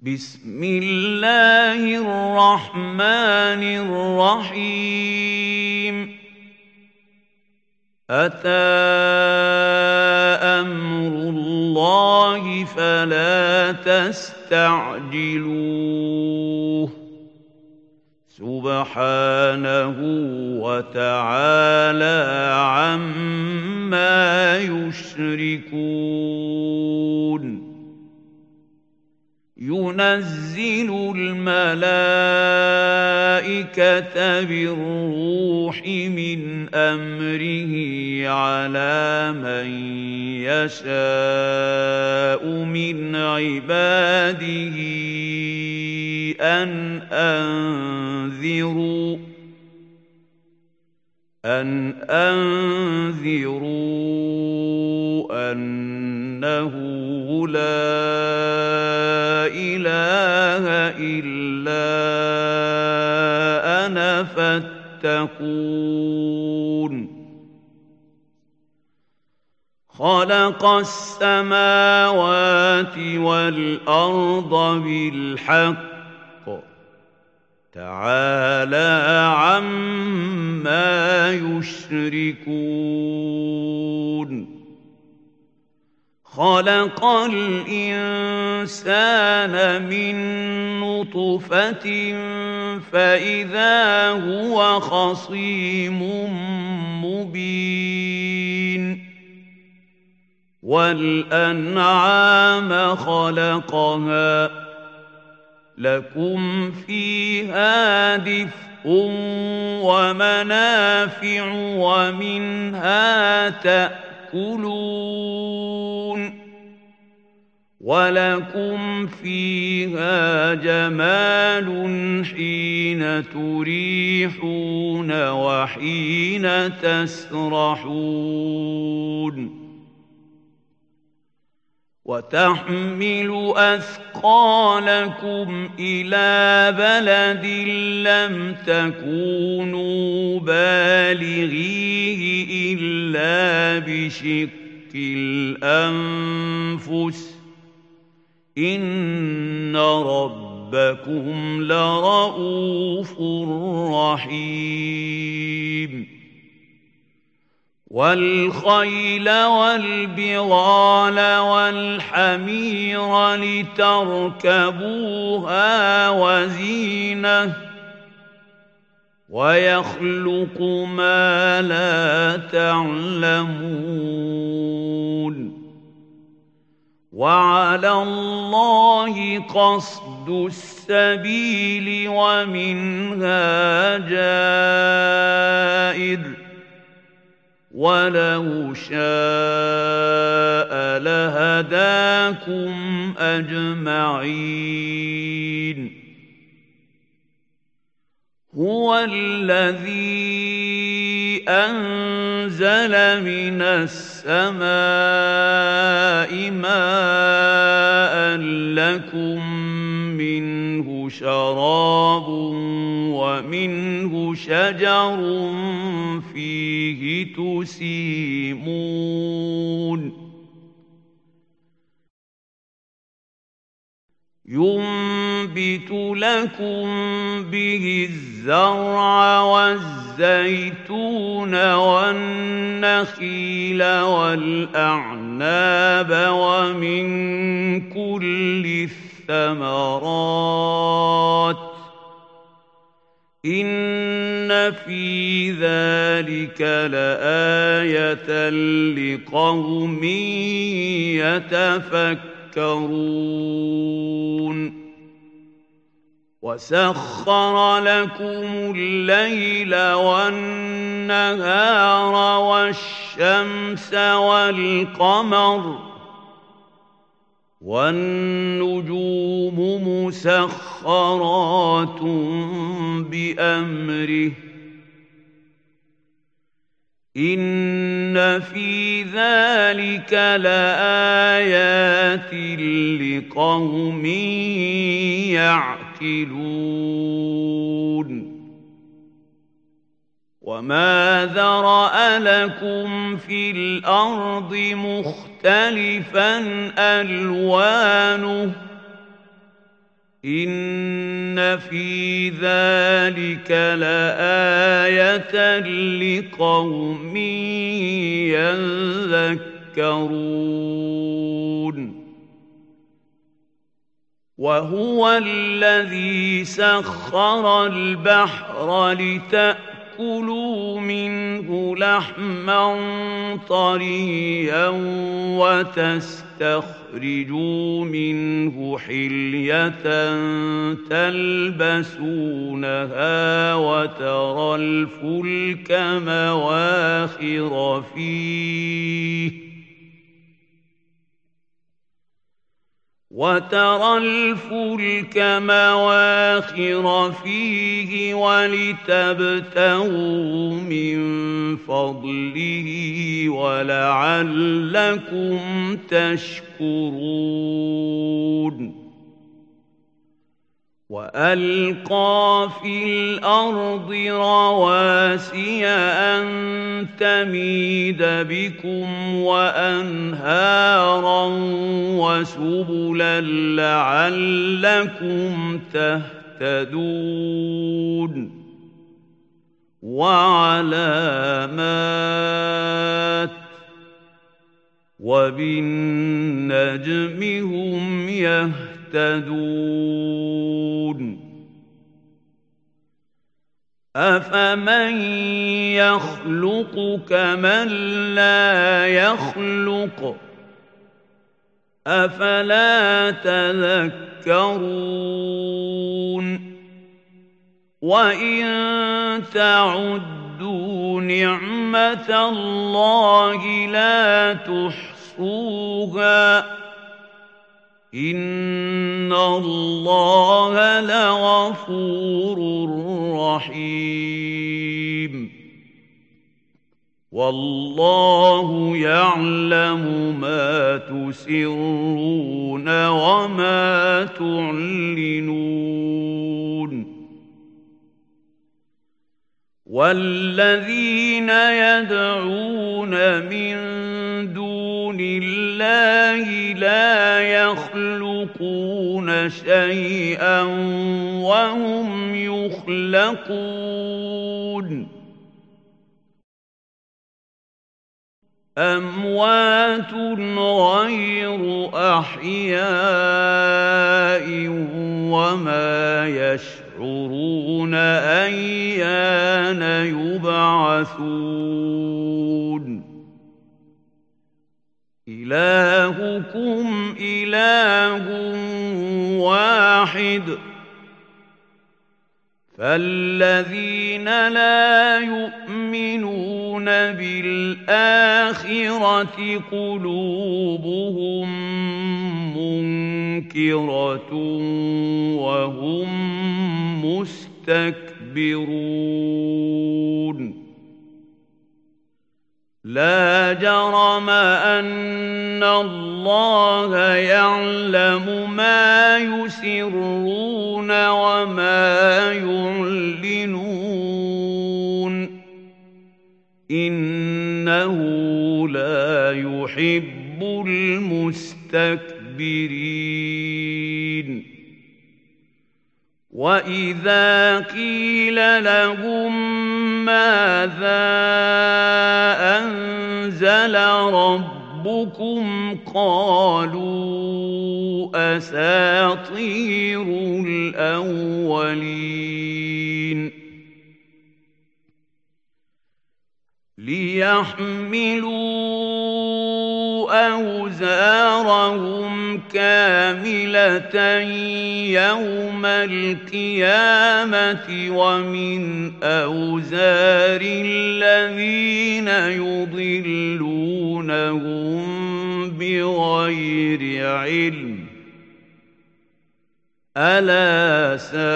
بسم الله الرحمن الرحيم أتى أمر الله فلا تستعجلوه سبحانه وتعالى عما يشركون ينزل الملائكة بالروح من أمره على من يشاء من عباده أن أنذروا أنه لا إله إلا أنا فاتقون خلق السماوات والأرض بالحق تعالى عما يشركون خلق الإنسان من نطفة فإذا هو خصيم مبين والأنعام خلقها لكم فيها دفء ومنافع ومنها تأكلون ولكم فيها جمال حين تريحون وحين تسرحون وتحمل أثقالكم إلى بلد لم تكونوا بالغيه إلا بشق الأنفس إن ربكم لرؤوف رحيم والخيل والبغال والحمير لتركبوها وزينة ويخلق ما لا تعلمون وعلى الله قصد السبيل ومنها جائر ولو شاء لهداكم أجمعين هو الذي أنزل من السماء ماء لكم منه شراب ومنه شجر فيه تسيمون ينبت لكم به الزرع والزيتون والنخيل والأعناب ومن كل الثمرات إن في ذلك لآية لقوم يتفكرون وسخر لكم الليل والنهار والشمس والقمر والنجوم مسخرات بأمره إن في ذلك لآيات لقوم يعقلون وما ذرأ لكم في الأرض مختلفا ألوانه إن في ذلك لآية لقوم يذكرون وهو الذي سخر البحر لتأكلوا منه لحما طريا وتستخرجوا منه حلية تلبسونها وترى الفلك مواخر فيه ولتبتغوا من فضله ولعلكم تشكرون وألقى في الأرض رواسي أن تميد بكم وأنهارا وسبلا لعلكم تهتدون وعلامات وبالنجم هم يهتدون أفمن يخلق كمن لا يخلق أفلا تذكرون وإن تعدوا نعمة الله لا تحصوها إن الله لغفور رحيم والله يعلم ما تسرون وما تعلنون والذين يدعون من دون الله لا يخلقون شيئا وهم يخلقون أموات غير أحياء وما يشعرون أيان يبعثون إلهكم إله واحد فالذين لا يؤمنون بالآخرة قلوبهم منكرة وهم مستكبرون لا جرم أن الله يعلم ما يسرون وما يعلنون إنه لا يحب المستكبرين وإذا قيل لهم ماذا أنزل ربكم قالوا أساطير الأولين ليحملوا أوزارهم كاملة يوم القيامة ومن أوزار الذين يضلونهم بغير علم ألا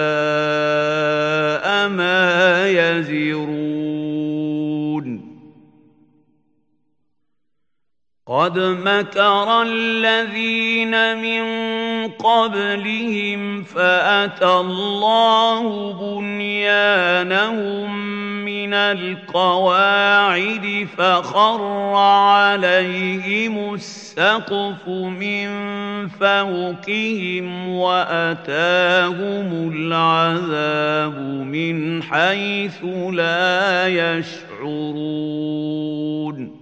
ساء ما يزرون قد مكر الذين من قبلهم فأتى الله بنيانهم من القواعد فخر عليهم السقف من فوقهم وأتاهم العذاب من حيث لا يشعرون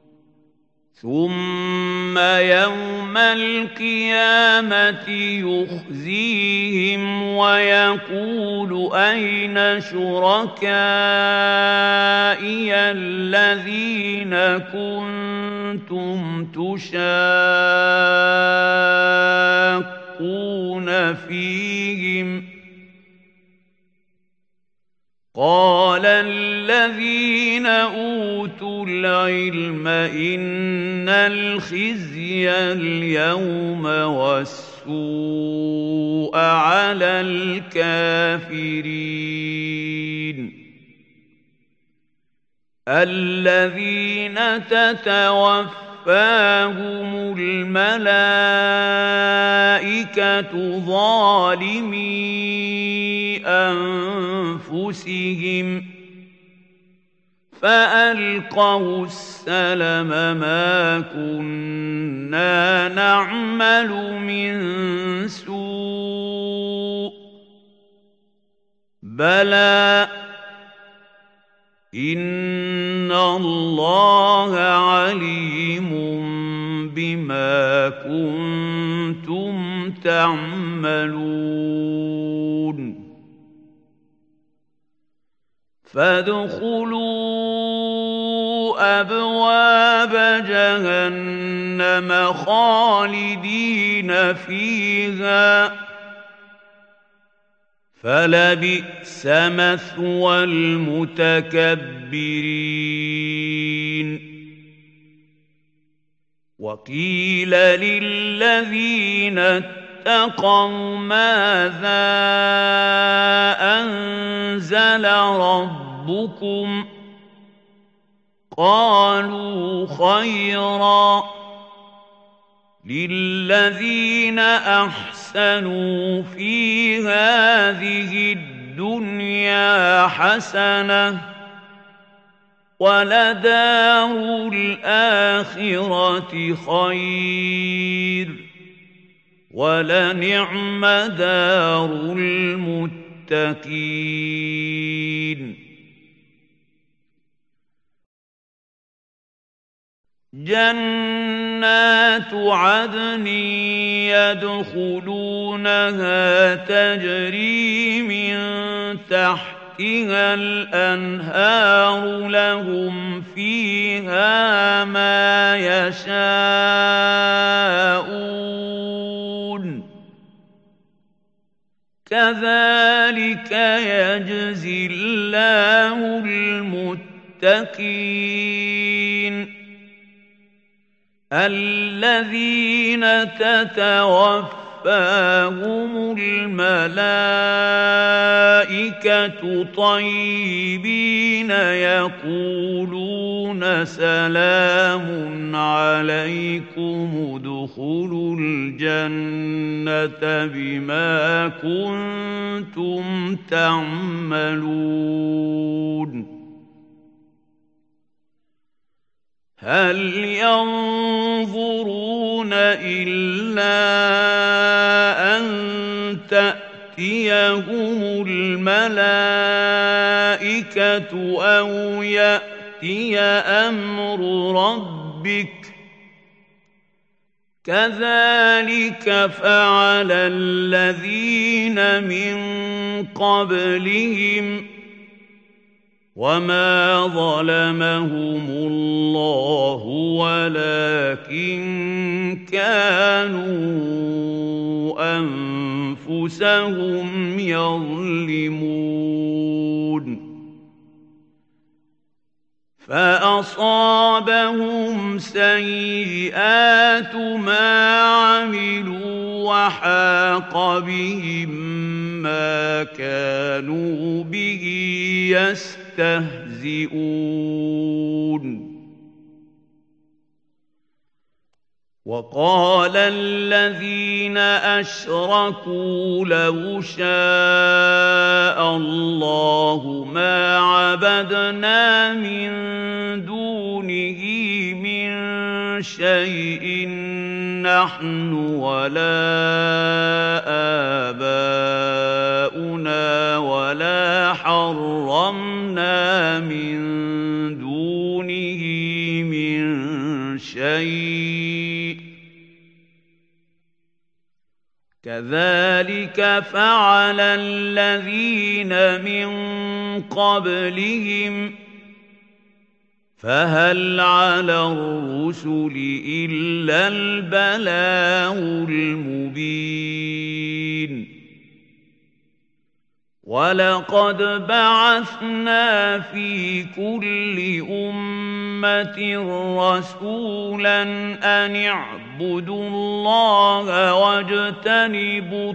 ثم يوم القيامة يخزيهم ويقول أين شركائي الذين كنتم تشاقون فيهم قال الذين أوتوا العلم إن الخزي اليوم والسوء على الكافرين الذين تتوفاهم الملائكة ظالمي أنفسهم فألقوا السلم ما كنا نعمل من سوء بلى إن الله عليم بما كنتم تعملون فادخلوا أبواب جهنم خالدين فيها فلبئس مثوى المتكبرين وقيل للذين اتقوا ماذا أنزل ربكم قالوا خيرا للذين أحسنوا في هذه الدنيا حسنة ولدار الآخرة خير ولنعم دار المتقين جنات عدن يدخلونها تجري من تحتها الأنهار لهم فيها ما يشاءون كذلك يجزي الله المتقين الذين تتوفاهم الملائكة طيبين يقولون سلام عليكم ادخلوا الجنة بما كنتم تعملون هل ينظرون إلا أن تأتيهم الملائكة أو يأتي أمر ربك كذلك فعل الذين من قبلهم وما ظلمهم الله ولكن كانوا أنفسهم يظلمون فأصابهم سيئات ما عملوا وحاق بهم ما كانوا به يستهزئون وقال الذين أشركوا لو شاء الله ما عبدنا من دونه من شيء نحن ولا آباؤنا ولا حرمنا من دونه من شيء كذلك فعل الذين من قبلهم فهل على الرسل إلا البلاغ المبين ولقد بعثنا في كل أمة رسولا أن اعبدوا الله واجتنبوا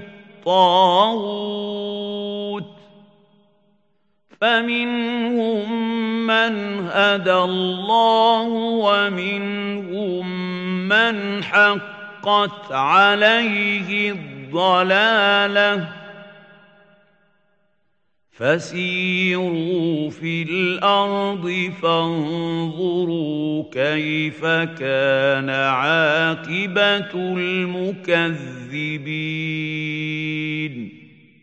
الطاغوت فمنهم من هدى الله ومنهم من حقت عليه الضلالة فسيروا في الأرض فانظروا كيف كان عاقبة المكذبين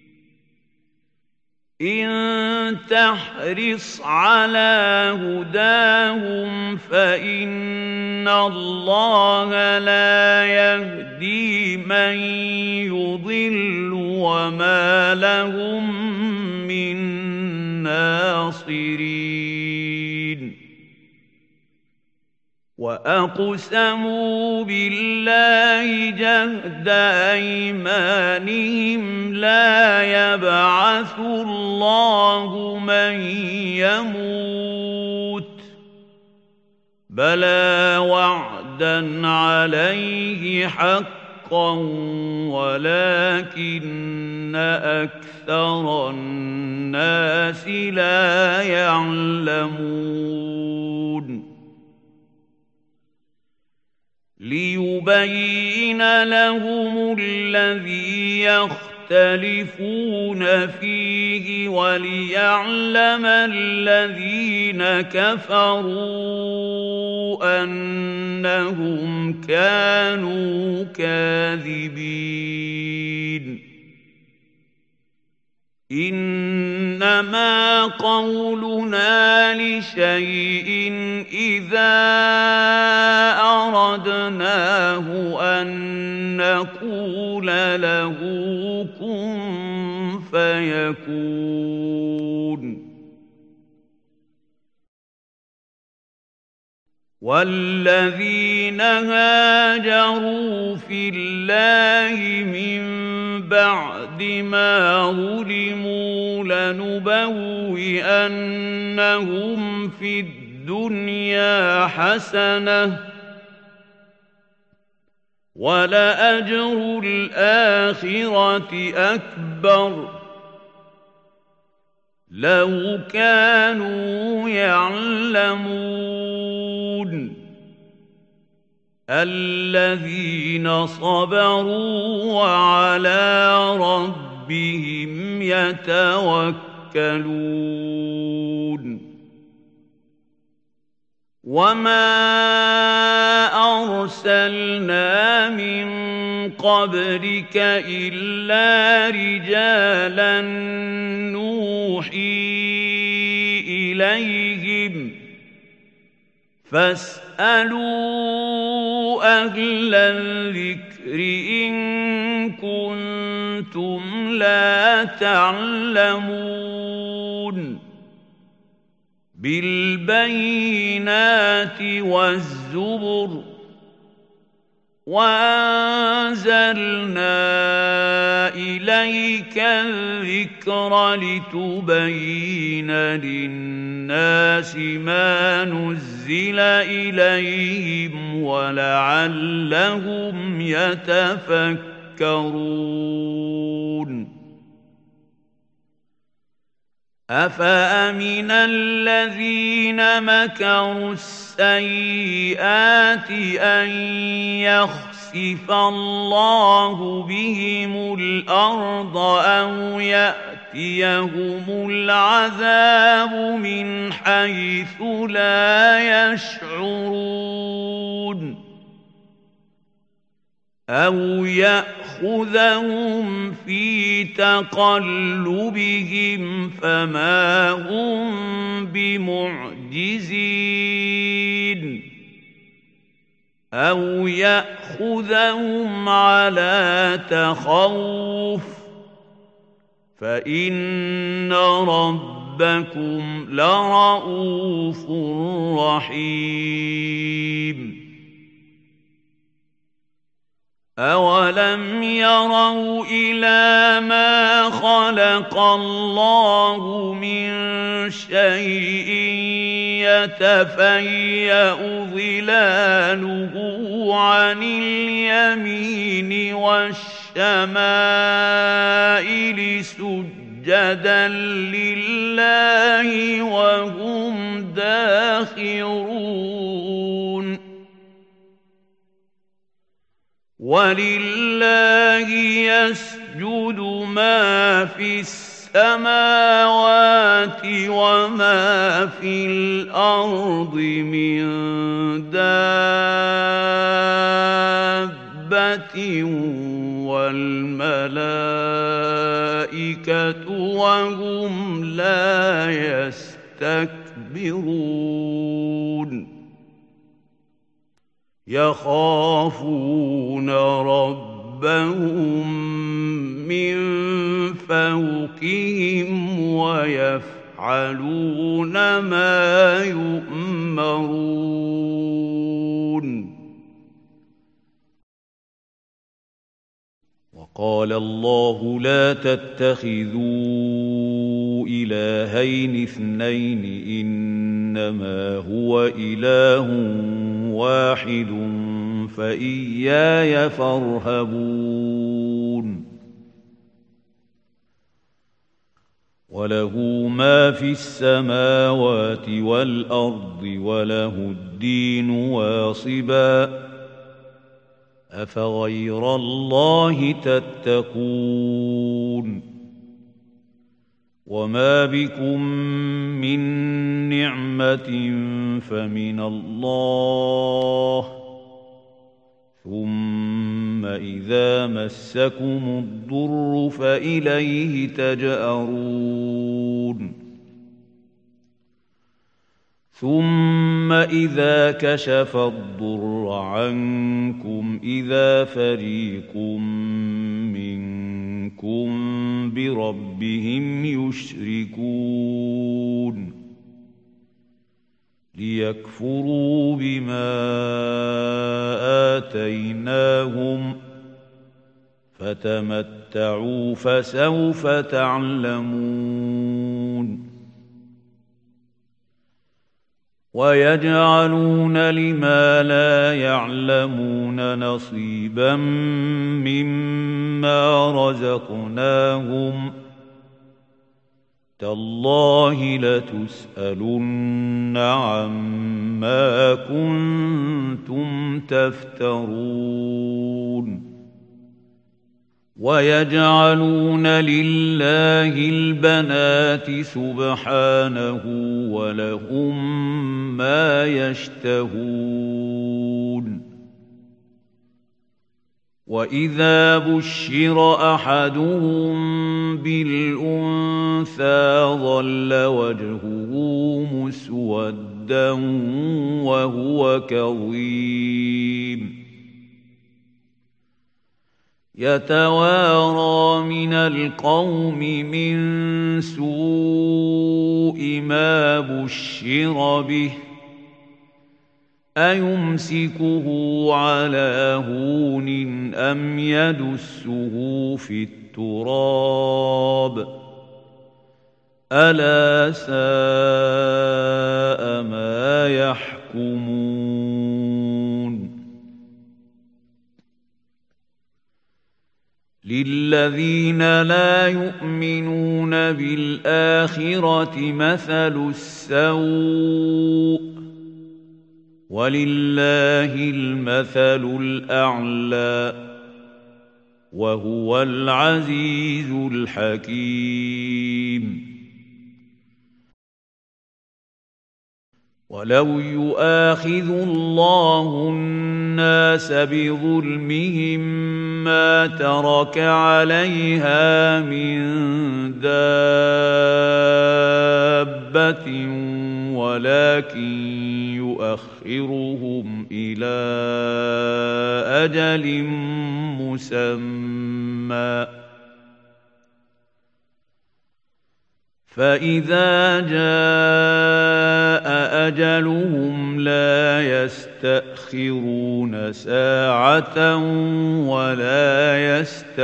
إن تحرص على هداهم فإن الله لا يهدي من يضل وما لهم من ناصرين وأقسموا بالله جهد أيمانهم لا يبعث الله من يموت بلى وعدا عليه حقا ولكن أكثر الناس لا يعلمون ليبين لهم الذي يختلفون فيه وليعلم الذين كفروا أنهم كانوا كاذبين إنما قولنا لشيء إذا أردناه أن نقول له كن فيكون والذين هاجروا في الله من بعد ما ظلموا لنبوئنهم في الدنيا حسنة ولأجر الآخرة أكبر لو كانوا يعلمون الذين صبروا وعلى ربهم يتوكلون وما أرسلنا من قبلك إلا رجالا نوحي إليهم فاسألوا أهل الذكر إن كنتم لا تعلمون بالبينات والزبر وأنزلنا إليك الذكر لتبين للناس ما نزل إليهم ولعلهم يتفكرون أفأمن الذين مكروا السيئات أن يخسف الله بهم الأرض أو يأتيهم العذاب من حيث لا يشعرون أو يأخذهم في تقلبهم فما هم بمعجزين أو يأخذهم على تخوف فإن ربكم لرءوف رحيم أَوَلَمْ يَرَوْا إِلَىٰ مَا خَلَقَ اللَّهُ مِن شَيْءٍ يَتَفَيَّأُ ظِلَالُهُ عَنِ الْيَمِينِ وَالشَّمَائِلِ سُجَّدًا لِّلَّهِ وَهُمْ دَاخِرُونَ وَلِلَّهِ يَسْجُدُ مَا فِي السَّمَاوَاتِ وَمَا فِي الْأَرْضِ مِن دَابَّةٍ وَالْمَلَائِكَةُ وَهُمْ لَا يَسْتَكْبِرُونَ يَخَافُونَ رَبَّهُم مِّن فَوْقِهِمْ وَيَفْعَلُونَ مَا يُؤْمَرُونَ وقال الله لا تتخذوا إلهين اثنين إنما هو إله واحد فإياي فارهبون وله ما في السماوات والأرض وله الدين واصبا أفغير الله تتقون وما بكم من نعمة فمن الله ثم إذا مسكم الضر فإليه تجأرون ثم إذا كشف الضر عنكم إذا فريق منكم بربهم يشركون ليكفروا بما آتيناهم فتمتعوا فسوف تعلمون ويجعلون لما لا يعلمون نصيبا مما رزقناهم تالله لتسألن عما كنتم تفترون ويجعلون لله البنات سبحانه ولهم ما يشتهون وإذا بشر أحدهم بالأنثى ظل وجهه مسودا وهو كظيم يتوارى من القوم من سوء ما بشر به أيمسكه على هون أم يدسه في التراب ألا ساء ما يحكمون للذين لا يؤمنون بالآخرة مثل السوء ولله المثل الأعلى وهو العزيز الحكيم. ولو يؤاخذ الله الناس بظلمهم ما ترك عليها من دابة ولكن يؤخرهم إلى أجل مسمى فإذا جاء أجلهم لا يستأخرون ساعة ولا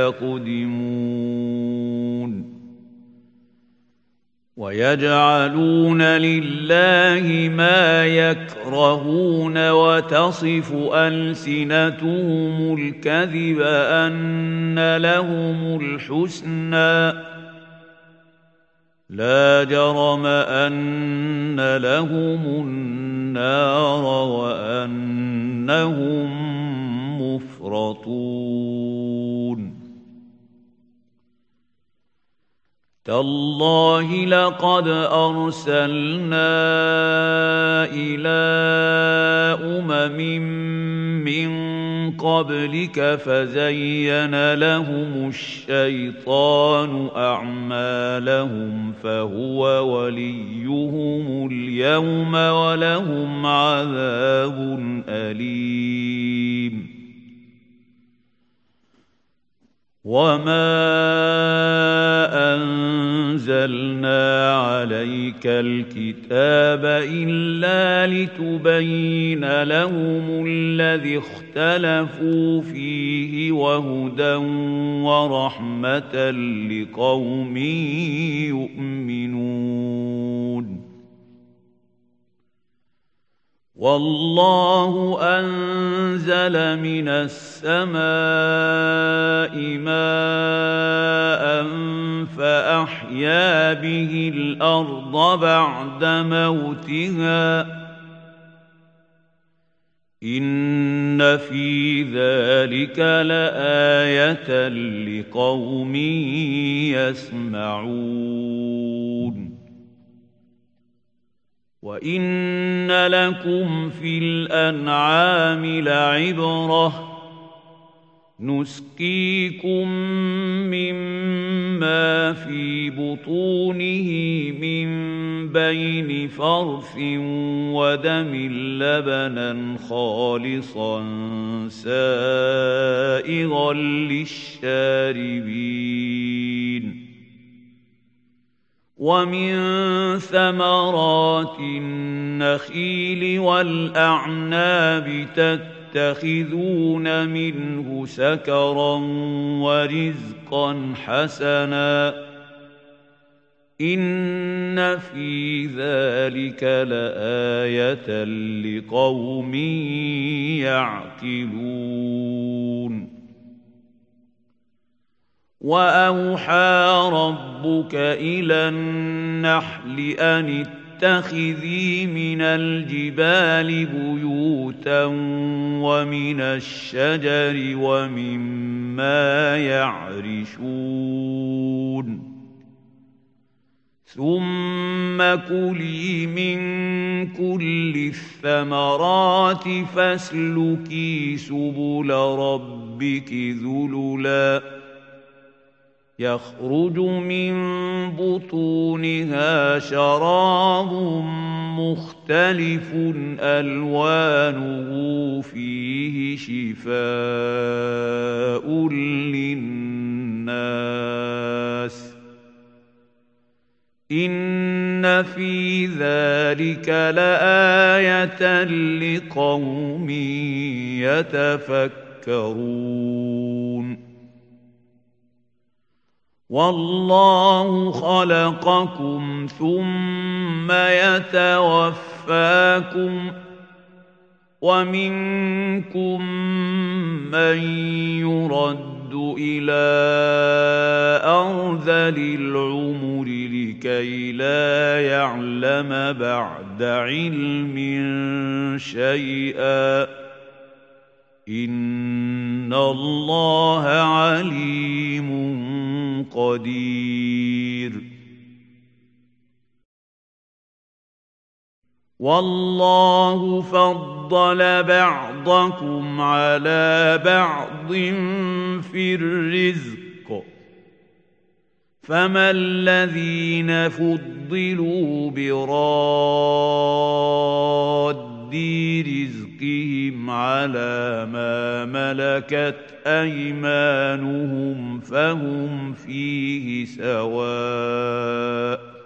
يستقدمون. ويجعلون لله ما يكرهون وتصف ألسنتهم الكذب أن لهم الحسنى لا جرم أن لهم النار وأنهم مفرطون. تالله لقد أرسلنا إلى من قبلك فزين لهم الشيطان أعمالهم فهو وليهم اليوم ولهم عذاب أليم. وما أنزلنا عليك الكتاب إلا لتبين لهم الذي اختلفوا فيه وهدى ورحمة لقوم يؤمنون. والله أنزل من السماء ماء فأحيا به الأرض بعد موتها إن في ذلك لآية لقوم يسمعون. وإن لكم في الأنعام لعبرة نسقيكم مما في بطونه من بين فرث ودم لبنا خالصا سائغا للشاربين. ومن ثمرات النخيل والأعناب تتخذون منه سكرا ورزقا حسنا إن في ذلك لآية لقوم يعقلون. وأوحى ربك إلى النحل أن اتخذي من الجبال بيوتا ومن الشجر ومما يعرشون ثم كلي من كل الثمرات فاسلكي سبل ربك ذللا يخرج من بطونها شراب مختلف ألوانه فيه شفاء للناس إن في ذلك لآية لقوم يتفكرون. والله خلقكم ثم يتوفاكم ومنكم من يرد يرد إلى أرذل العمر لكي لا يعلم بعد علم شيئا إن الله عليم قدير والله فضل بعضكم على بعض في الرزق فما الذين فضلوا براد رزقهم على ما ملكت أيمانهم فهم فيه سواء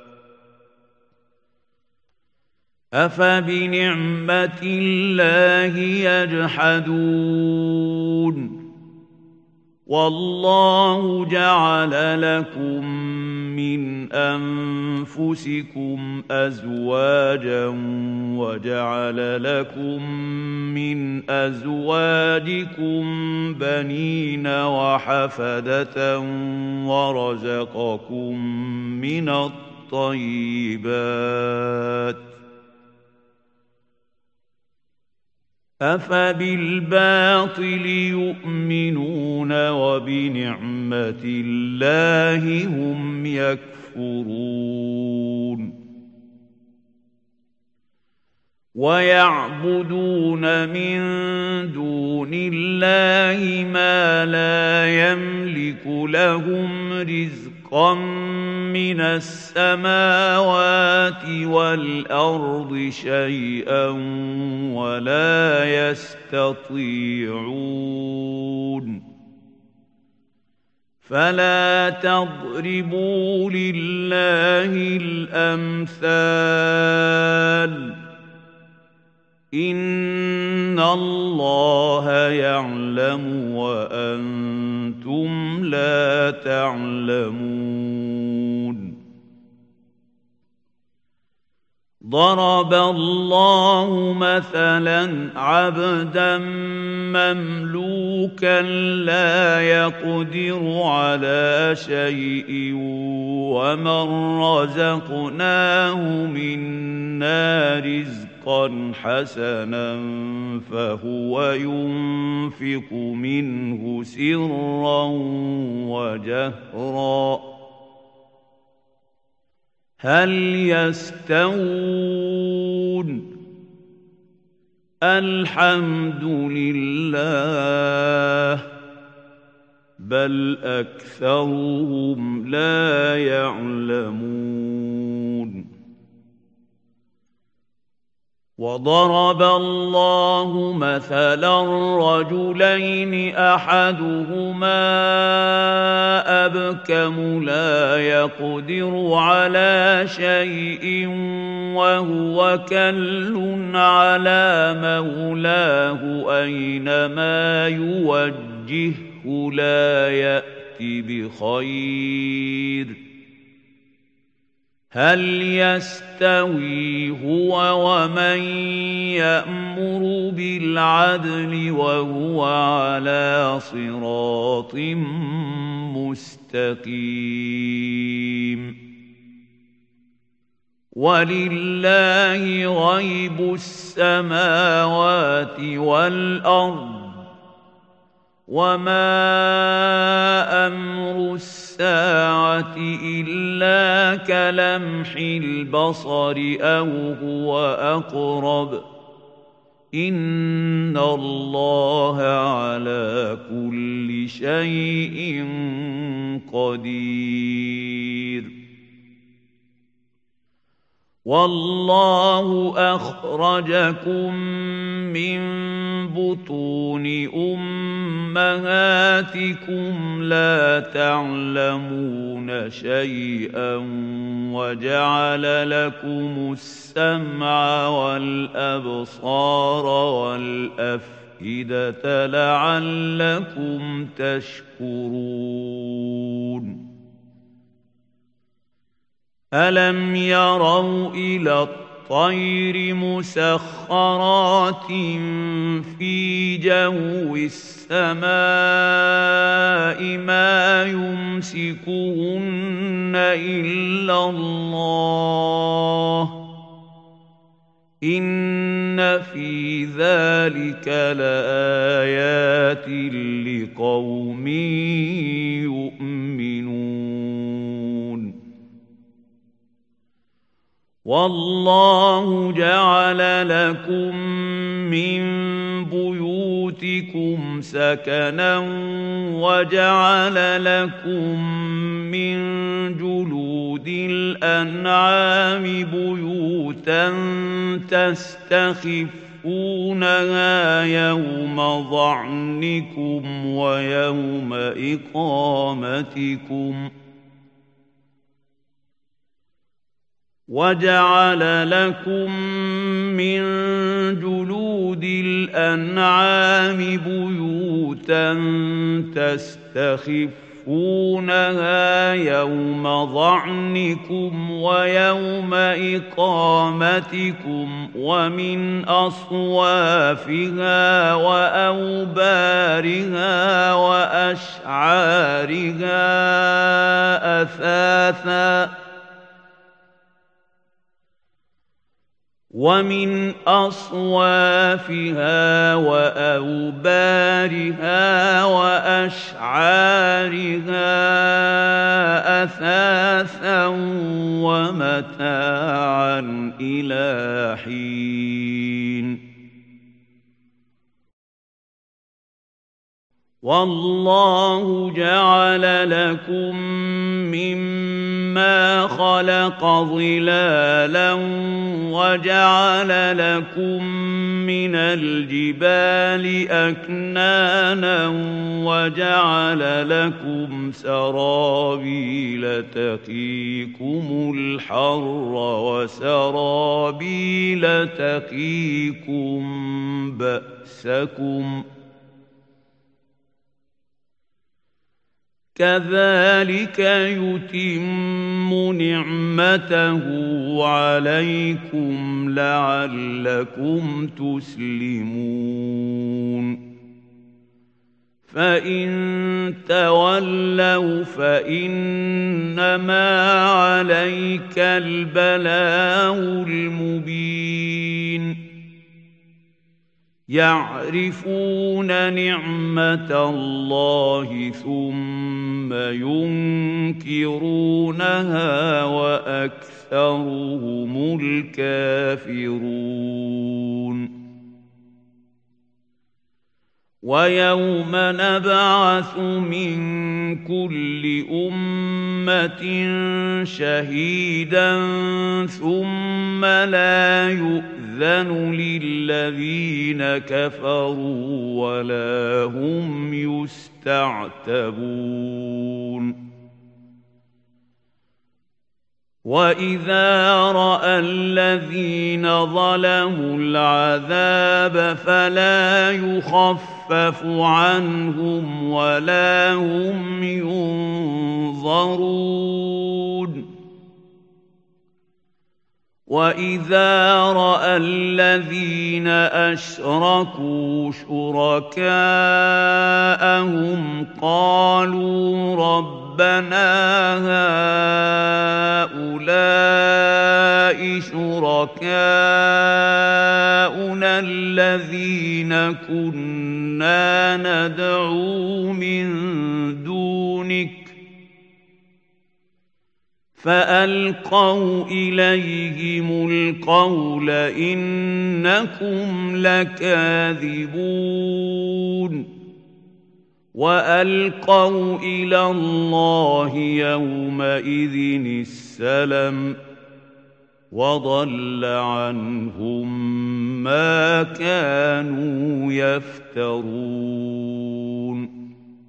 أفبنعمة الله يجحدون والله جعل لكم من أنفسكم أزواجا وجعل لكم من أزواجكم بنين وحفدة ورزقكم من الطيبات أفبالباطل يؤمنون وبنعمة الله هم يكفرون ويعبدون من دون الله ما لا يملك لهم رزقا من السماوات والأرض شيئا ولا يستطيعون فلا تضربوا لله الأمثال إن الله يعلم وأنتم لا تعلمون ضرب الله مثلا عبدا مملوكا لا يقدر على شيء ومن رزقناه منا رزقا حسنا فهو ينفق منه سرا وجهرا هل يستوون الحمد لله بل أكثرهم لا يعلمون وضرب الله مثلا رجلين أحدهما أبكم لا يقدر على شيء وهو كل على مولاه أينما يوجهه لا يأتي بخير هل يستوي هو ومن يأمر بالعدل وهو على صراط مستقيم ولله غيب السماوات والأرض وما أمر الساعة إلا كلمح البصر أو هو أقرب إن الله على كل شيء قدير والله أخرجكم من بطون أمهاتكم لا تعلمون شيئا وجعل لكم السمع والأبصار والأفئدة لعلكم تشكرون ألم يروا إلى الطير والطير مسخرات في جو السماء ما يمسكهن إلا الله إن في ذلك لآيات لقوم يؤمنون والله جعل لكم من بيوتكم سكنا وجعل لكم من جلود الأنعام بيوتا تستخفونها يوم ظعنكم ويوم إقامتكم وجعل لكم من جلود الأنعام بيوتا تستخفونها يوم ظعنكم ويوم إقامتكم ومن أصوافها وأوبارها وأشعارها أثاثا ومن أصوافها وأوبارها وأشعارها أثاثا ومتاعا إلى حين والله جعل لكم مما خلق ظلالا وجعل لكم من الجبال أكنانا وجعل لكم سرابيل تقيكم الحر وسرابيل تقيكم بأسكم كذلك يتم نعمته عليكم لعلكم تسلمون فإن تولوا فإنما عليك البلاغ المبين يعرفون نعمة الله ثم ينكرونها وأكثرهم الكافرون ويوم نبعث من كل أمة شهيدا ثم لا يؤذن للذين كفروا ولا هم يستعتبون وإذا رأى الذين ظلموا العذاب فلا يخفف عنهم ولا هم ينظرون وإذا رأى الذين أشركوا شركاءهم قالوا ربنا هؤلاء شركاؤنا الذين كنا ندعو من دونك فألقوا إليهم القول إنكم لكاذبون وألقوا إلى الله يومئذ السلم وضل عنهم ما كانوا يفترون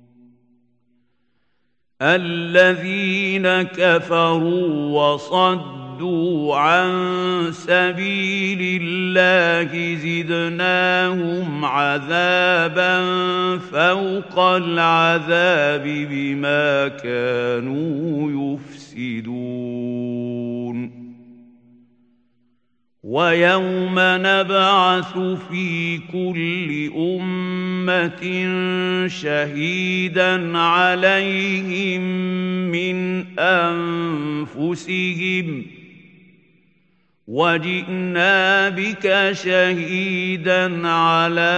الذين كفروا وصدوا عن سبيل الله زدناهم عذابا فوق العذاب بما كانوا يفسدون ويوم نبعث في كل أمة شهيدا عليهم من أنفسهم وجئنا بك شهيدا على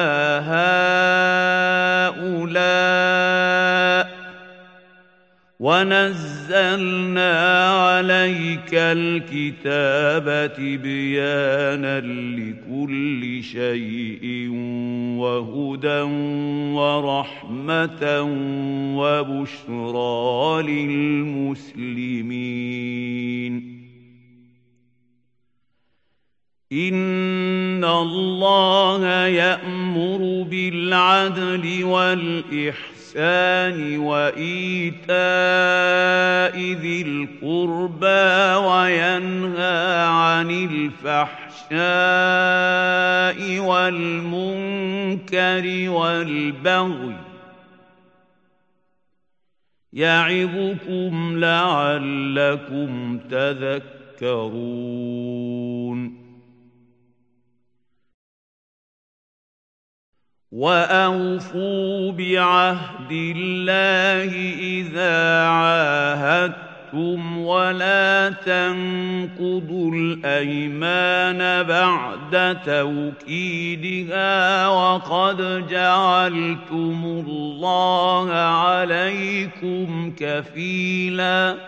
هؤلاء ونزلنا عليك الكتاب تبيانا لكل شيء وهدى ورحمة وبشرى للمسلمين إن الله يأمر بالعدل والإحسان وإيتاء ذي القربى وينهى عن الفحشاء والمنكر والبغي يعظكم لعلكم تذكرون وأوفوا بعهد الله إذا عاهدتم ولا تنقضوا الأيمان بعد توكيدها وقد جعلتم الله عليكم كفيلا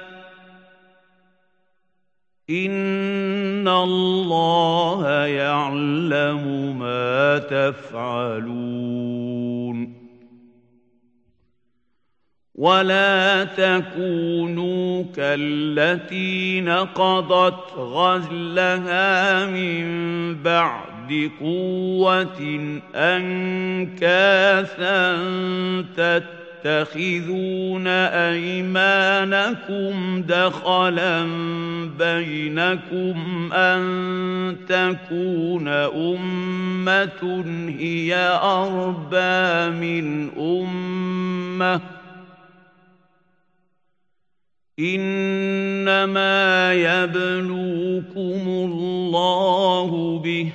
إن الله يعلم ما تفعلون ولا تكونوا كالتي نقضت غزلها من بعد قوة أنكاثا تتخذون أيمانكم دخلا بينكم أن تكون أمة هي أربى من أمة إنما يبلوكم الله به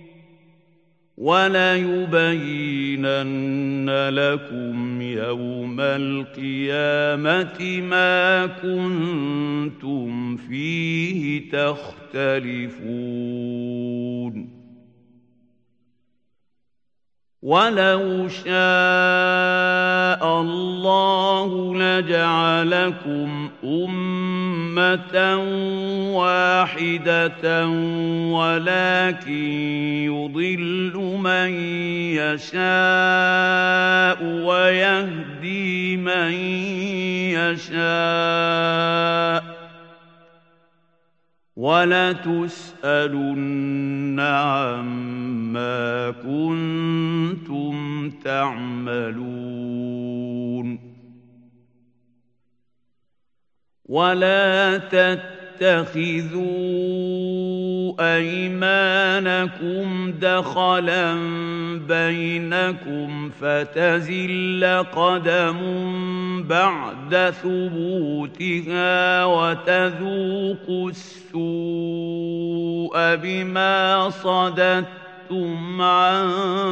وليبينن لكم يوم القيامة ما كنتم فيه تختلفون ولو شاء الله لجعلكم أمة واحدة ولكن يضل من يشاء ويهدي من يشاء ولتسألن عما كنتم تعملون ولا تتخذوا أيمانكم دخلا بينكم فتزل قدم بعد ثبوتها وتذوقوا السوء بما صددتم عن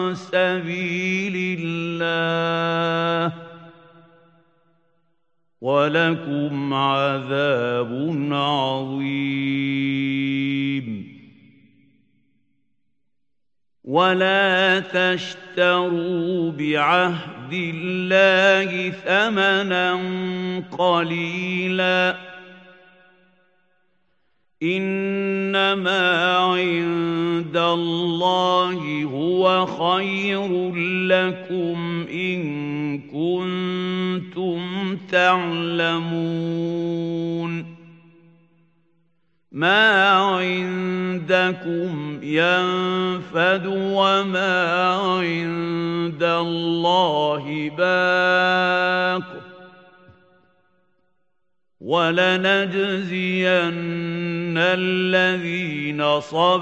سبيل الله ولكم عذاب عظيم ولا تشتروا بعهد الله ثمنا قليلا إنما عند الله هو خير لكم إن كنتم تعلمون ما عندكم ينفد وما عند الله باق ولنجزين الذين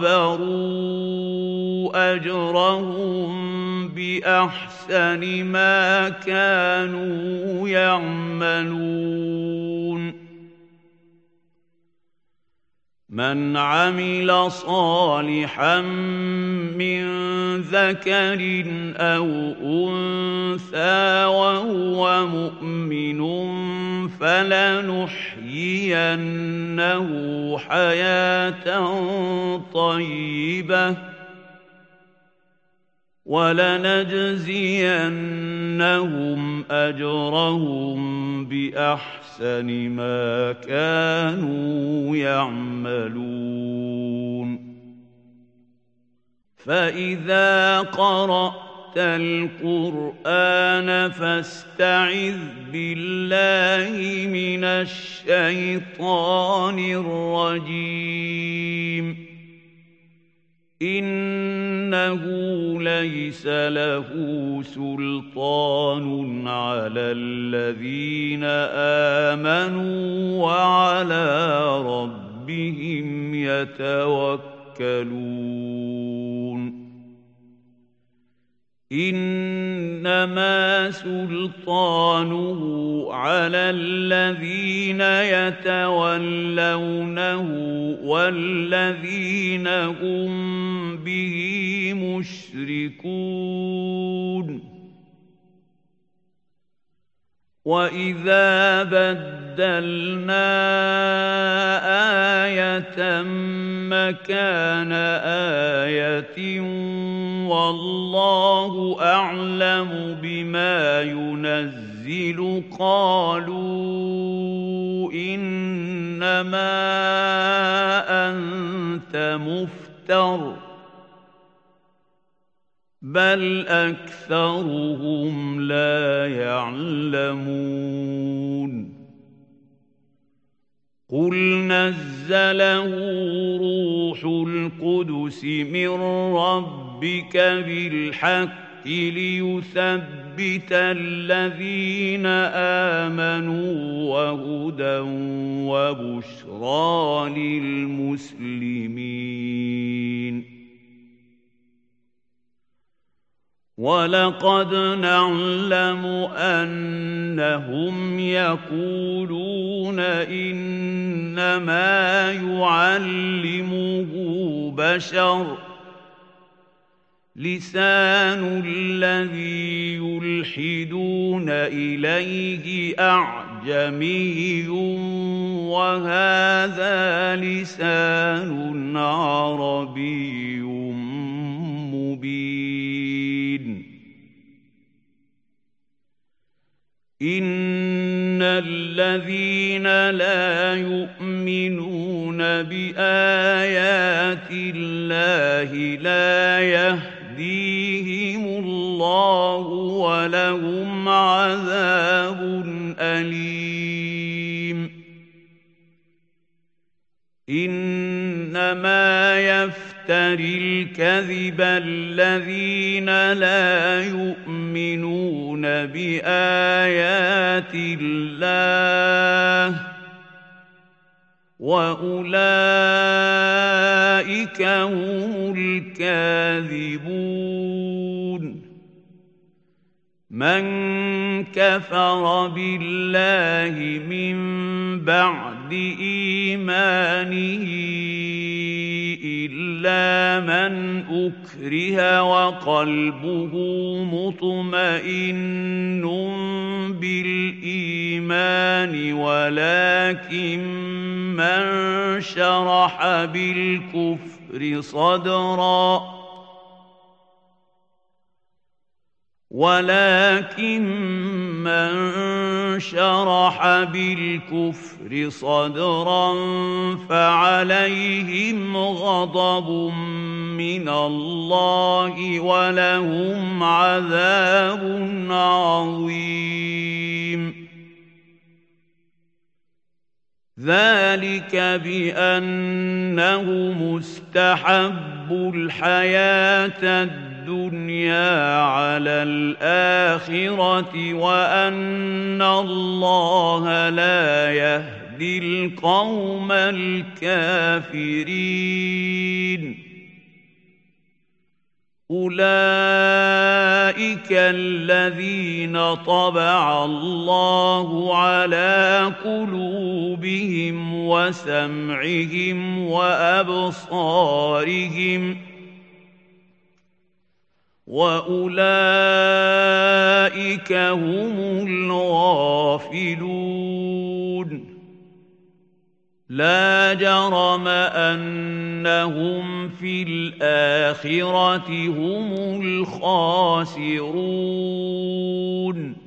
صبروا أجرهم بأحسن ما كانوا يعملون من عمل صالحا من ذكر أو أنثى وهو مؤمن فلنحيينه حياة طيبة ولنجزينهم أجرهم بأحسن ما كانوا يعملون فإذا قرأت القرآن فاستعذ بالله من الشيطان الرجيم إنه ليس له سلطان على الذين آمنوا وعلى ربهم يتوكلون إنما سلطانه على الذين يتولونه والذين هم به مشركون وإذا بدلنا آية مكان آية والله أعلم بما ينزل قالوا إنما أنت مفتر بل أكثرهم لا يعلمون قل نزله روح القدس من ربك بالحق ليثبت الذين آمنوا وهدى وبشرى للمسلمين وَلَقَدْ نَعْلَمُ أَنَّهُمْ يَقُولُونَ إِنَّمَا يُعَلِّمُهُ بَشَرٌ لِسَانُ الَّذِي يُلْحِدُونَ إِلَيْهِ أَعْجَمِيٌّ وَهَذَا لِسَانٌ عَرَبِيٌّ مُبِينٌ إِنَّ الَّذِينَ لَا يُؤْمِنُونَ بِآيَاتِ اللَّهِ لَا يَهْدِيهِمُ اللَّهُ وَلَهُمْ عَذَابٌ أَلِيمٌ إِنَّمَا يَفْتَرِي الْكَذِبَ الَّذِينَ لَا يُؤْمِنُونَ بِآيَاتِ اللَّهِ وَأُولَئِكَ هُمُ الْكَاذِبُونَ مَنْ كَفَرَ بِاللَّهِ مِنْ بَعْدِ إِيمَانِهِ إِلَّا مَنْ أُكْرِهَ وَقَلْبُهُ مُطْمَئِنٌّ بِالْإِيمَانِ ولكن من شرح بالكفر صدرا فعليهم غضب من الله ولهم عذاب عظيم ذلك بأنه مستحب الحياة الدنيا على الآخرة وأن الله لا يهدي القوم الكافرين أولئك الذين طبع الله على قلوبهم وسمعهم وأبصارهم وأولئك هم الغافلون لا جرم أنهم في الآخرة هم الخاسرون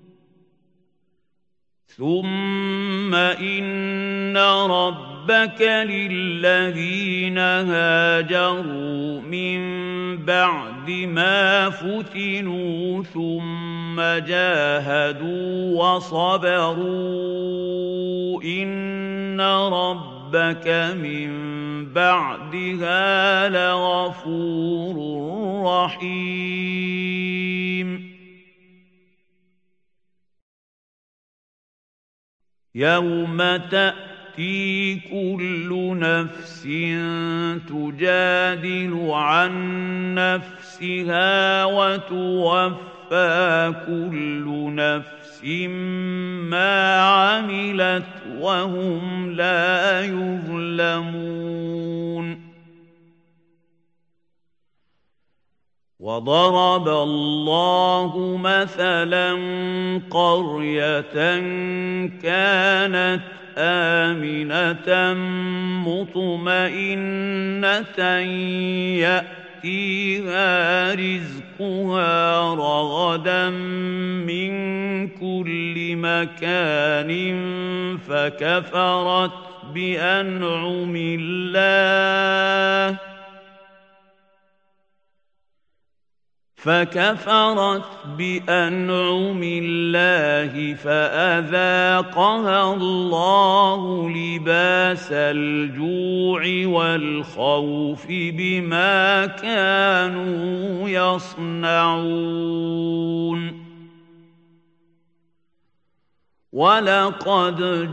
ثم إن ربك للذين هاجروا من بعد ما فتنوا ثم جاهدوا وصبروا إن ربك من بعدها لغفور رحيم يوم تأتي كل نفس تجادل عن نفسها وتوفى كل نفس ما عملت وهم لا يظلمون وضرب الله مثلا قرية كانت آمنة مطمئنة يأتيها رزقها رغدا من كل مكان فكفرت بأنعم الله فأذاقها الله لباس الجوع والخوف بما كانوا يصنعون ولقد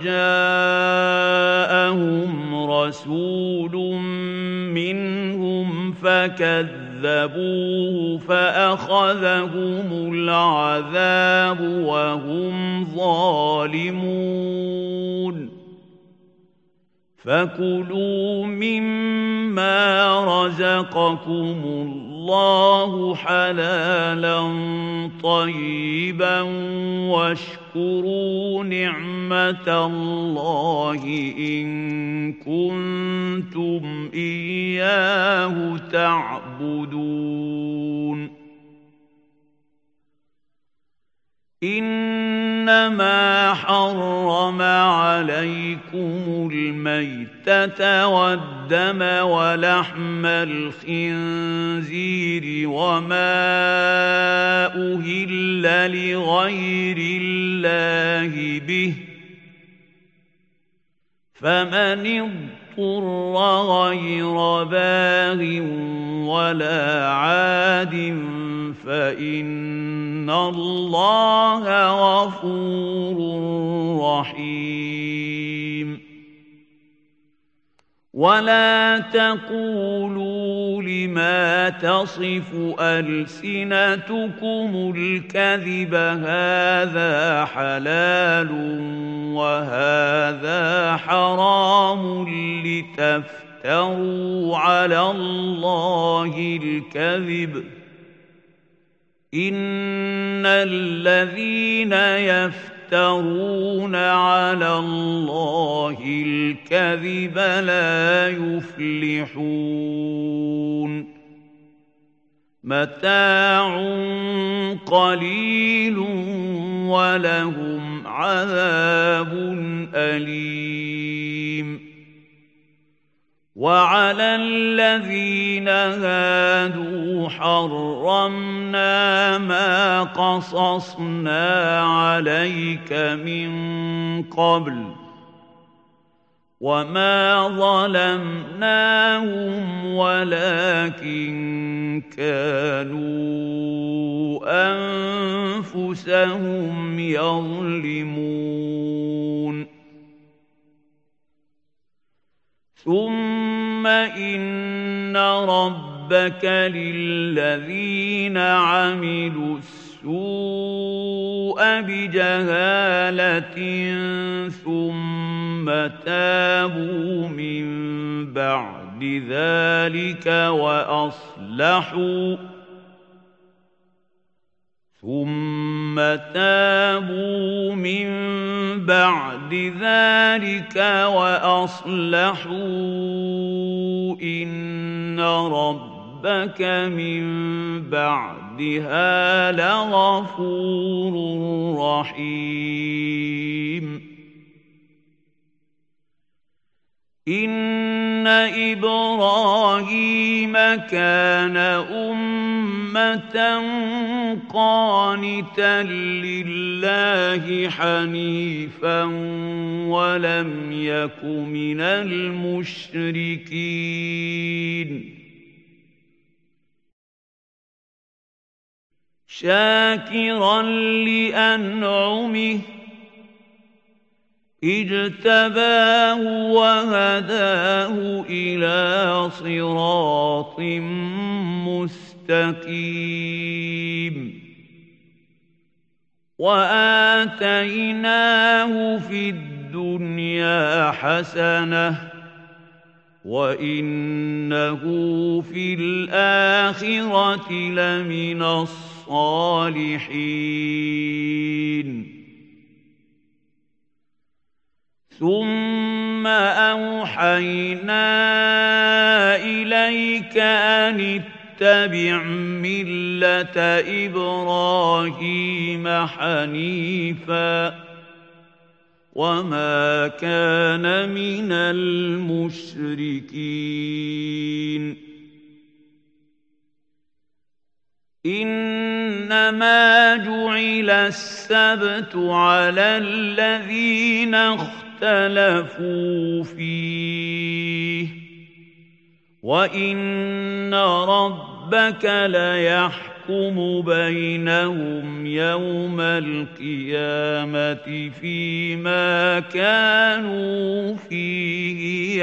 جاءهم رسول منهم فكذبوه فأخذهم العذاب وهم ظالمون فكلوا مما رزقكم الله حلالا طيبا واشكروا نعمة الله إن كنتم إياه تعبدون إنما حرم عليكم الميتة والدم ولحم الخنزير وما أهل لغير الله به فمن اضطر غير باغ ولا عاد فإن الله غفور رحيم ولا تقولوا لما تصف ألسنتكم الكذب هذا حلال وهذا حرام لتفتروا على الله الكذب إن الذين يفترون على الله الكذب لا يفلحون متاع قليل ولهم عذاب أليم وعلى الذين هادوا حرمنا ما قصصنا عليك من قبل وما ظلمناهم ولكن كانوا أنفسهم يظلمون ثم إن ربك ربك للذين عملوا السوء بجهالة ثم تابوا من بعد ذلك وأصلحوا إن ربك من بعدها لغفور رحيم إن إبراهيم كان أمة قانتا لله حنيفا ولم يك من المشركين شاكرا لأنعمه اجتباه وهداه إلى صراط مستقيم وآتيناه في الدنيا حسنة وإنه في الآخرة لمن الصالحين ثم أوحينا إليك أن اتبع ملة إبراهيم حنيفا وما كان من المشركين إنما جعل السبت على الذين اختلفوا فيه وإن ربك ليحكم بينهم يوم القيامة فيما كانوا فيه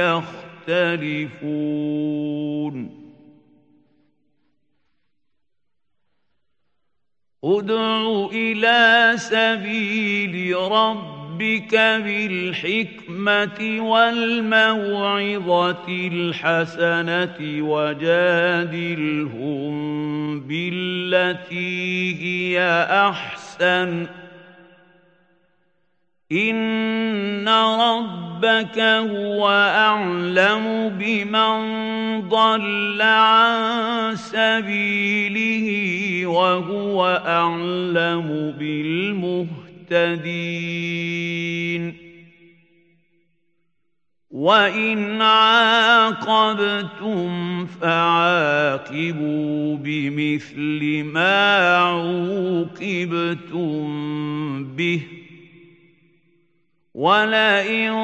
يختلفون ادع إلى سبيل ربك بالحكمة والموعظة الحسنة وجادلهم بالتي هي أحسن إن ربك هو أعلم بمن ضل عن سبيله وهو أعلم بالمهتدين وإن عاقبتم فعاقبوا بمثل ما عوقبتم به ولئن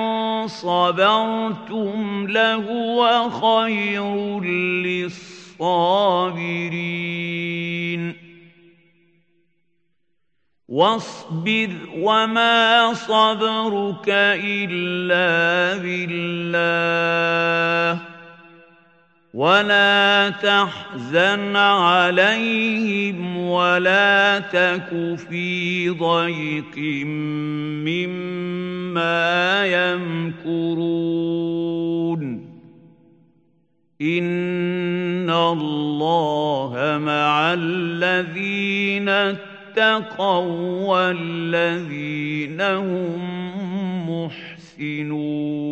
صبرتم لهو خير للصابرين واصبر وما صبرك إلا بالله ولا تحزن عليهم ولا تك في ضيق مما يمكرون إن الله مع الذين اتقوا والذين هم محسنون